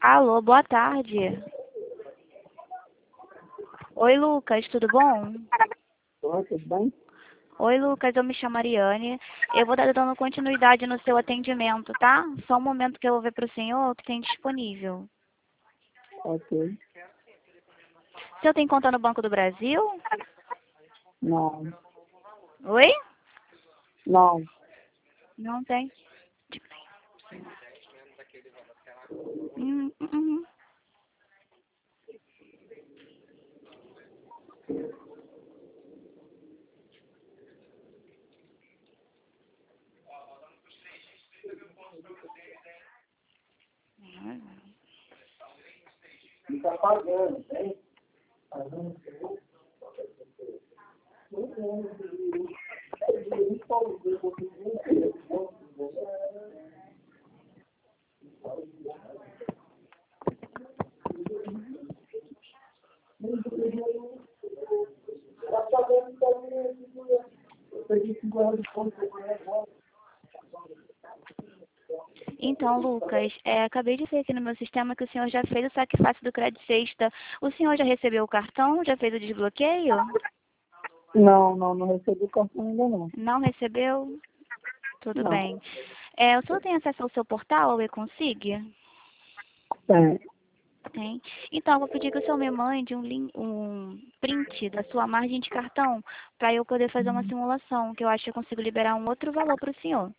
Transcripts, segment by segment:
Alô, boa tarde. Oi, Lucas, tudo bom? Oi, tudo bem? Oi, Lucas, eu me chamo Ariane. Eu vou estar dando continuidade no seu atendimento, tá? Só um momento que eu vou ver para o senhor o que tem disponível. Ok. O senhor tem conta no Banco do Brasil? Não. Oi? Não. Não tem. Hum, hum, hum. Não tá pagando, hein? Então, Lucas, acabei de ver aqui no meu sistema que o senhor já fez o saque-fácil do Crédito Sexta. O senhor já recebeu o cartão? Já fez o desbloqueio? Não recebi cartão ainda não. Não recebeu? Tudo Não. bem. O senhor tem acesso ao seu portal, ao e-Consig? Tem. Tem. Então, eu vou pedir que o senhor me mande um print da sua margem de cartão para eu poder fazer uma simulação, que eu acho que eu consigo liberar um outro valor para o senhor.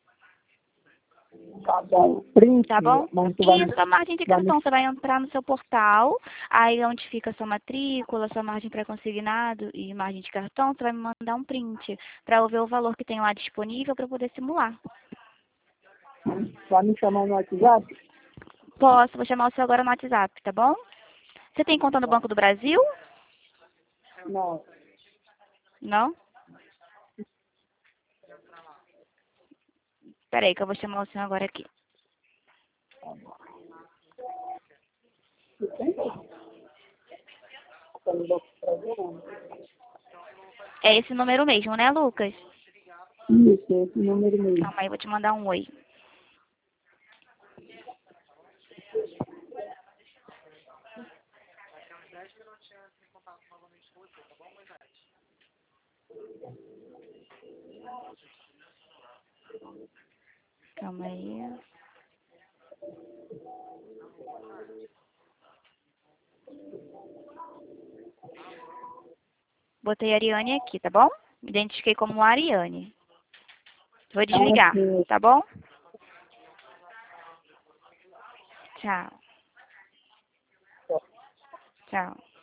Tá bom. Print, Tá bom? mas tu Isso, a margem de vai me... cartão. Você vai entrar no seu portal, aí onde fica a sua matrícula, sua margem pré-consignado e margem de cartão, você vai me mandar um print para eu ver o valor que tem lá disponível para poder simular. Vai me chamar no WhatsApp? Posso, vou chamar o senhor agora no WhatsApp, tá bom? Você tem conta no Banco do Brasil? Não. Não? Peraí, que eu vou chamar o senhor agora aqui. Tá no Banco do Brasil, não. É esse número mesmo, né, Lucas? Isso, esse número mesmo. Calma aí, eu vou te mandar um oi. Calma aí. Botei Ariane aqui, tá bom? Me identifiquei como Ariane. Vou desligar, Ok. tá bom? Tchau. Tchau.